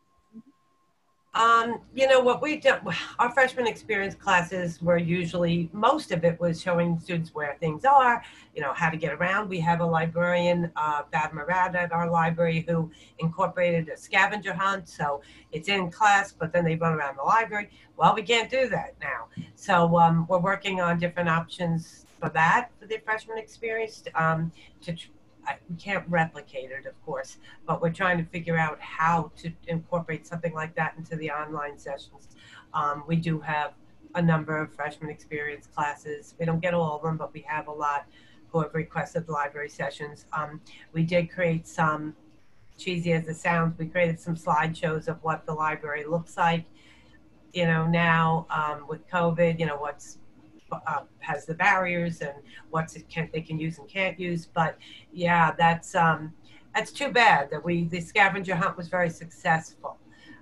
You know, what we've done, our freshman experience classes were usually, most of it was showing students where things are, you know, how to get around. We have a librarian, Fatima Rad at our library, who incorporated a scavenger hunt. So it's in class, but then they run around the library. Well, we can't do that now. So we're working on different options for that, for the freshman experience, we can't replicate it, of course, but we're trying to figure out how to incorporate something like that into the online sessions. We do have a number of freshman experience classes. We don't get all of them, but we have a lot who have requested library sessions. We did create some cheesy as it sounds, we created some slideshows of what the library looks like, you know, now with COVID, you know, what's has the barriers and what's they can use and can't use. But yeah, that's too bad that the scavenger hunt was very successful.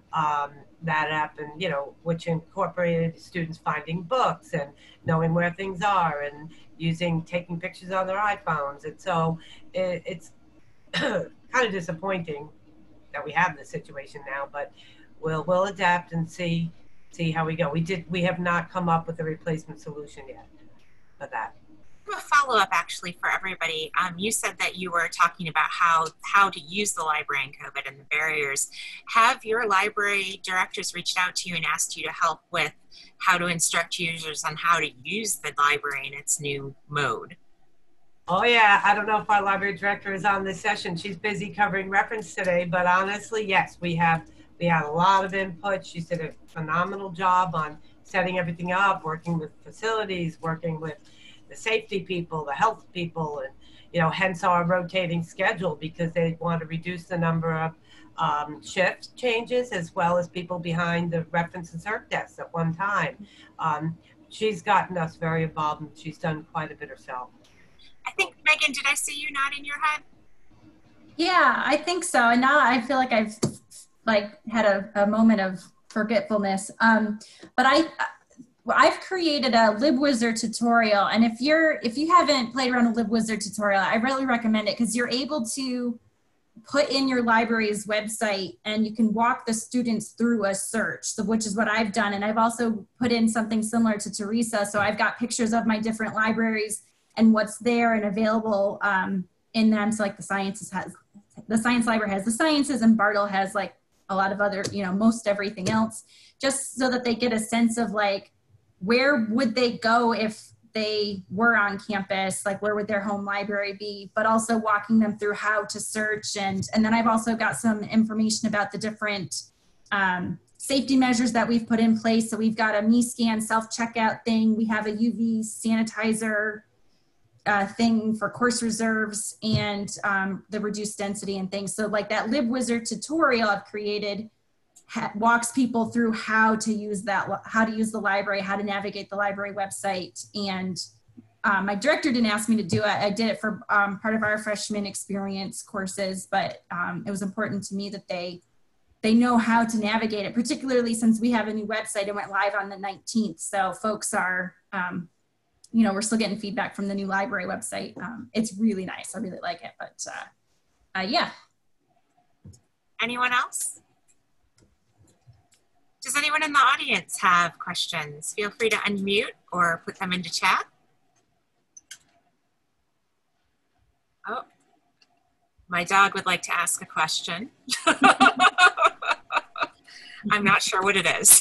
That happened, you know, which incorporated students finding books and knowing where things are and taking pictures on their iPhones. And so it's kind of disappointing that we have this situation now, but we'll adapt and see how we go. We have not come up with a replacement solution yet for that. A follow-up actually for everybody. You said that you were talking about how to use the library in COVID and the barriers. Have your library directors reached out to you and asked you to help with how to instruct users on how to use the library in its new mode? Oh yeah, I don't know if our library director is on this session. She's busy covering reference today, but honestly, yes, we had a lot of input. She did a phenomenal job on setting everything up, working with facilities, working with the safety people, the health people, and, you know, hence our rotating schedule, because they want to reduce the number of shift changes as well as people behind the reference and cert desks at one time. She's gotten us very involved, and she's done quite a bit herself. I think, Megan, did I see you nodding your head? Yeah, I think so. And now I feel like I've had a moment of forgetfulness. But I've created a LibWizard tutorial, and if you haven't played around with LibWizard tutorial, I really recommend it, because you're able to put in your library's website and you can walk the students through a search, which is what I've done. And I've also put in something similar to Teresa. So I've got pictures of my different libraries and what's there and available in them. So like the Science Library has the sciences, and Bartle has like a lot of other, you know, most everything else, just so that they get a sense of like, where would they go if they were on campus? Like, where would their home library be? But also walking them through how to search. And then I've also got some information about the different safety measures that we've put in place. So we've got a MeScan self-checkout thing. We have a UV sanitizer thing for course reserves, and the reduced density and things. So like that LibWizard tutorial I've created walks people through how to use the library, how to navigate the library website. And my director didn't ask me to do it. I did it for part of our freshman experience courses, but it was important to me that they know how to navigate it, particularly since we have a new website. It went live on the 19th. So folks are, you know, we're still getting feedback from the new library website. It's really nice. I really like it, but yeah. Anyone else? Does anyone in the audience have questions? Feel free to unmute or put them into chat. Oh, my dog would like to ask a question. I'm not sure what it is.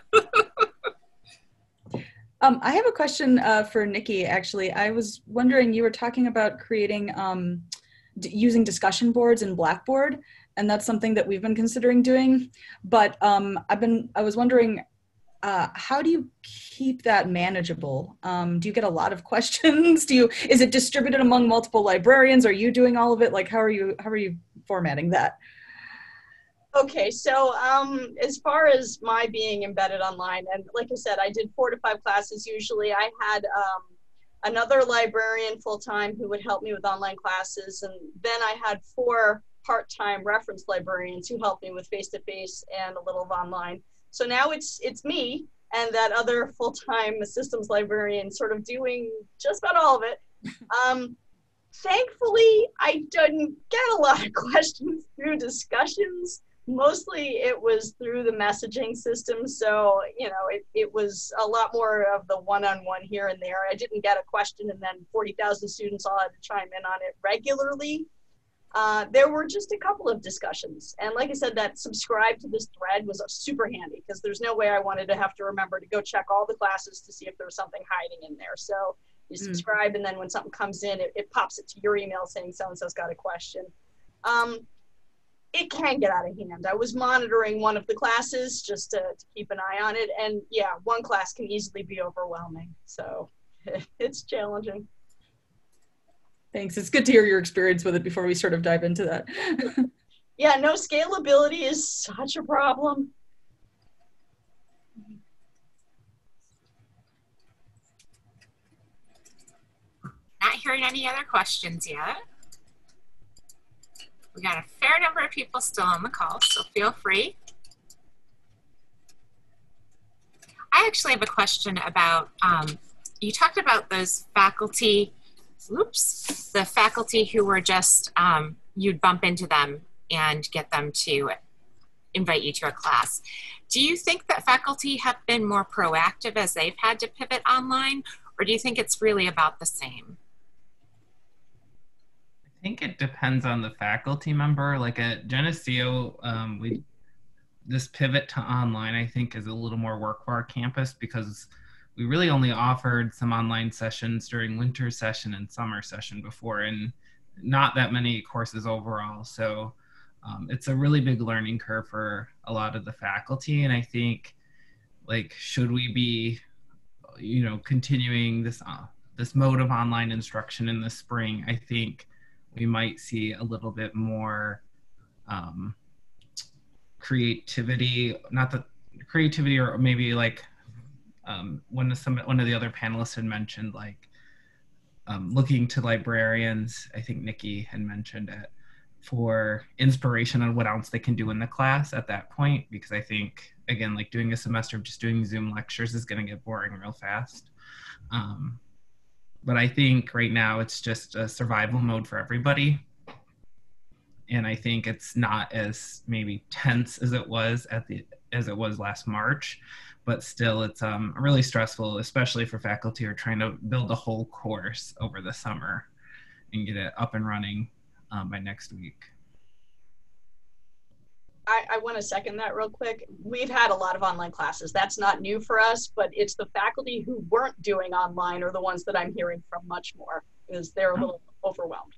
I have a question for Nikki, actually. I was wondering, you were talking about creating, using discussion boards in Blackboard, and that's something that we've been considering doing. But I was wondering, how do you keep that manageable? Do you get a lot of questions? Is it distributed among multiple librarians? Are you doing all of it? Like, how are you formatting that? Okay, so as far as my being embedded online, and like I said, I did 4 to 5 classes usually. I had another librarian full-time who would help me with online classes, and then I had 4 part-time reference librarians who helped me with face-to-face and a little of online. So now it's me and that other full-time systems librarian sort of doing just about all of it. Thankfully, I didn't get a lot of questions through discussions. Mostly it was through the messaging system. So, you know, it was a lot more of the one-on-one here and there. I didn't get a question and then 40,000 students all had to chime in on it regularly. There were just a couple of discussions. And like I said, that subscribe to this thread was super handy, because there's no way I wanted to have to remember to go check all the classes to see if there was something hiding in there. So you subscribe, and then when something comes in, it pops it to your email saying so-and-so's got a question. It can get out of hand. I was monitoring one of the classes just to keep an eye on it. And yeah, one class can easily be overwhelming. So it's challenging. Thanks. It's good to hear your experience with it before we sort of dive into that. Yeah, no, scalability is such a problem. Not hearing any other questions yet. We got a fair number of people still on the call, so feel free. I actually have a question about, you talked about those faculty, the faculty who were just, you'd bump into them and get them to invite you to a class. Do you think that faculty have been more proactive as they've had to pivot online, or do you think it's really about the same? I think it depends on the faculty member. Like at Geneseo, this pivot to online, I think, is a little more work for our campus because we really only offered some online sessions during winter session and summer session before, and not that many courses overall. So it's a really big learning curve for a lot of the faculty. And I think, like, should we be, you know, continuing this mode of online instruction in the spring? I think we might see a little bit more creativity, not the creativity, or maybe like one of the other panelists had mentioned, like looking to librarians. I think Nikki had mentioned it, for inspiration on what else they can do in the class at that point, because I think, again, like doing a semester of just doing Zoom lectures is going to get boring real fast. But I think right now it's just a survival mode for everybody. And I think it's not as maybe tense as it was last March, but still it's really stressful, especially for faculty who are trying to build a whole course over the summer and get it up and running by next week. I want to second that real quick. We've had a lot of online classes. That's not new for us, but it's the faculty who weren't doing online are the ones that I'm hearing from much more, because they're a little overwhelmed.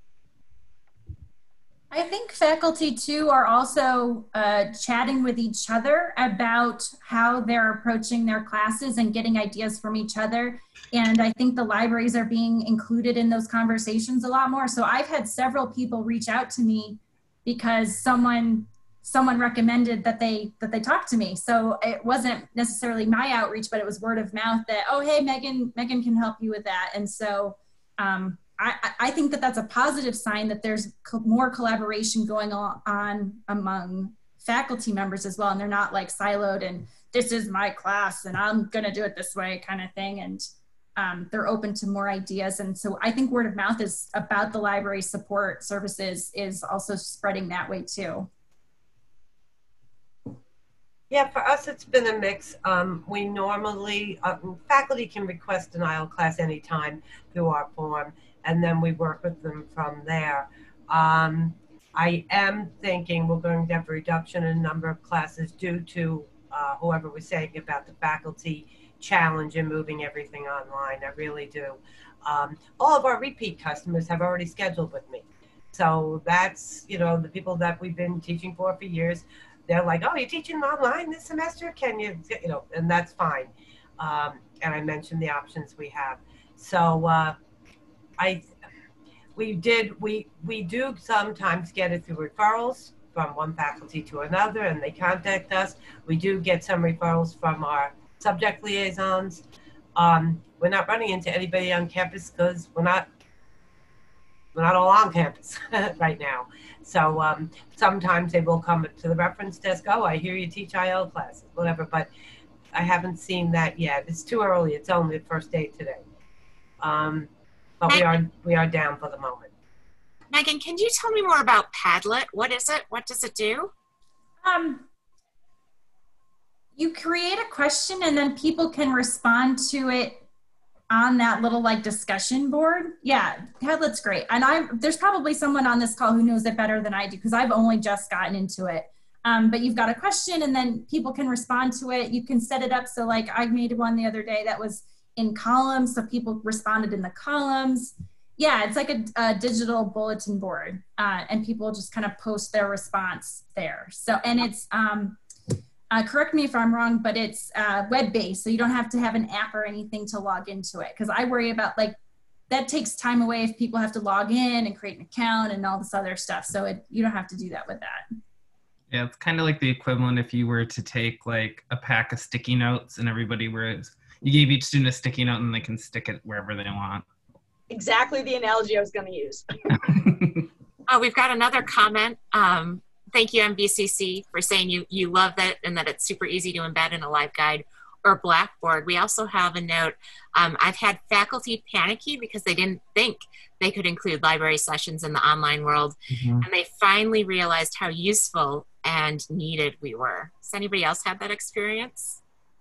I think faculty too are also chatting with each other about how they're approaching their classes and getting ideas from each other. And I think the libraries are being included in those conversations a lot more. So I've had several people reach out to me because someone recommended that they talk to me. So it wasn't necessarily my outreach, but it was word of mouth that, oh, hey, Megan can help you with that. And so I think that that's a positive sign that there's more collaboration going on among faculty members as well. And they're not like siloed and this is my class and I'm going to do it this way kind of thing. And they're open to more ideas. And so I think word of mouth is about the library support services is also spreading that way too. Yeah, for us, it's been a mix. We normally, faculty can request denial of class anytime through our form, and then we work with them from there. I am thinking we're going to have a reduction in number of classes due to whoever was saying about the faculty challenge and moving everything online. I really do. All of our repeat customers have already scheduled with me. So that's, you know, the people that we've been teaching for years. They're like, oh, you're teaching online this semester? Can you, you know, and that's fine. And I mentioned the options we have. So we do sometimes get it through referrals from one faculty to another, and they contact us. We do get some referrals from our subject liaisons. We're not running into anybody on campus because we're not all on campus right now. So sometimes they will come to the reference desk, oh, I hear you teach IL classes, whatever, but I haven't seen that yet. It's too early. It's only the first day today. But we are down for the moment. Megan, can you tell me more about Padlet? What is it? What does it do? You create a question and then people can respond to it on that little like discussion board. Yeah, Padlet's great. And there's probably someone on this call who knows it better than I do because I've only just gotten into it. But you've got a question and then people can respond to it. You can set it up so like I made one the other day that was in columns, so people responded in the columns. Yeah, it's like a digital bulletin board, and people just kind of post their response there. So, and it's, correct me if I'm wrong, but it's web-based, so you don't have to have an app or anything to log into it. Because I worry about like that takes time away if people have to log in and create an account and all this other stuff. So you don't have to do that with that. Yeah, it's kind of like the equivalent if you were to take like a pack of sticky notes and you gave each student a sticky note and they can stick it wherever they want. Exactly the analogy I was going to use. We've got another comment. Thank you, MVCC, for saying you love that and that it's super easy to embed in a LiveGuide or Blackboard. We also have a note. I've had faculty panicky because they didn't think they could include library sessions in the online world. And they finally realized how useful and needed we were. Has anybody else had that experience?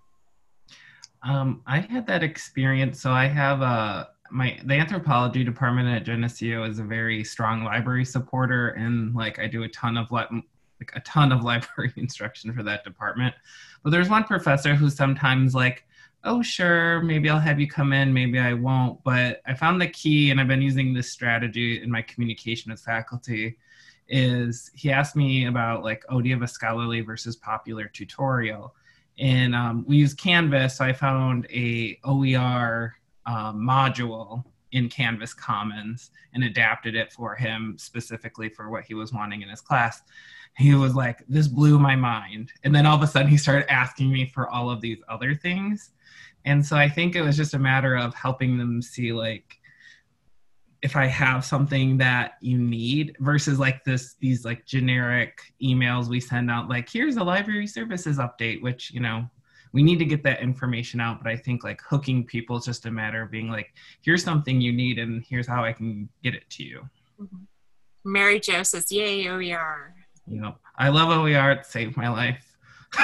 I had that experience. So I have the anthropology department at Geneseo is a very strong library supporter, and like I do a ton of library instruction for that department. But there's one professor who's sometimes like, oh sure, maybe I'll have you come in, maybe I won't. But I found the key, and I've been using this strategy in my communication with faculty, is he asked me about like, oh, do you have a scholarly versus popular tutorial? And we use Canvas, so I found a OER module in Canvas Commons and adapted it for him specifically for what he was wanting in his class. He was like, this blew my mind. And then all of a sudden he started asking me for all of these other things. And so I think it was just a matter of helping them see like, if I have something that you need versus like these like generic emails we send out, like here's a library services update, which, you know, we need to get that information out. But I think like hooking people is just a matter of being like, here's something you need and here's how I can get it to you. Mary Jo says, yay, OER. You know, I love OER. It saved my life.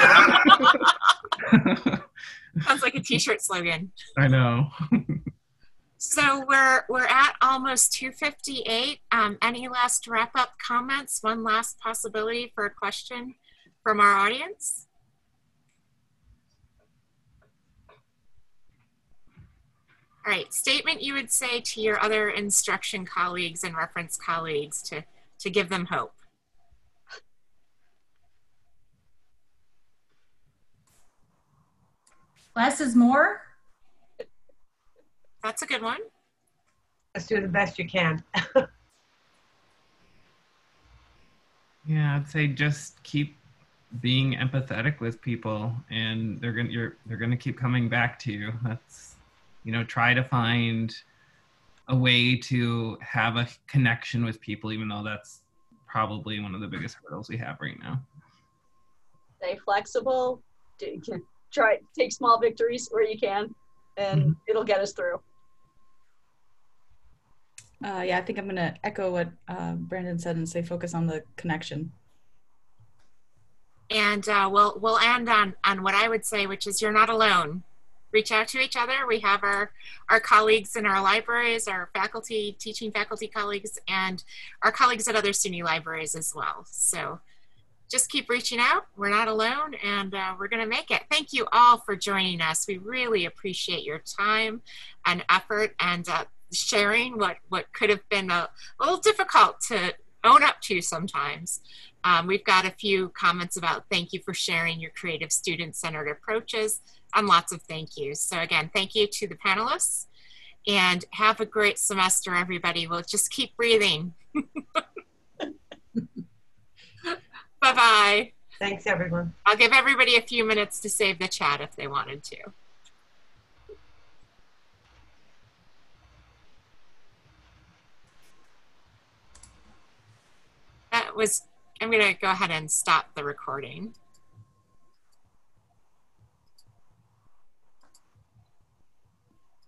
Sounds like a t-shirt slogan. I know. So we're at almost 2:58. Any last wrap-up comments? One last possibility for a question from our audience? All right, statement you would say to your other instruction colleagues and reference colleagues to give them hope. Less is more. That's a good one. Just do the best you can. Yeah, I'd say just keep being empathetic with people, and they're gonna keep coming back to you. That's, you know, try to find a way to have a connection with people, even though that's probably one of the biggest hurdles we have right now. Stay flexible. Try take small victories where you can, and it'll get us through. Yeah, I think I'm going to echo what Brandon said and say focus on the connection. And we'll end on what I would say, which is you're not alone. Reach out to each other. We have our colleagues in our libraries, our faculty, teaching faculty colleagues, and our colleagues at other SUNY libraries as well. So just keep reaching out. We're not alone, and we're going to make it. Thank you all for joining us. We really appreciate your time and effort and sharing what could have been a little difficult to own up to sometimes. We've got a few comments about thank you for sharing your creative student-centered approaches and lots of thank yous. So again, thank you to the panelists and have a great semester, everybody. We'll just keep breathing. Bye-bye. Thanks, everyone. I'll give everybody a few minutes to save the chat if they wanted to. I'm going to go ahead and stop the recording.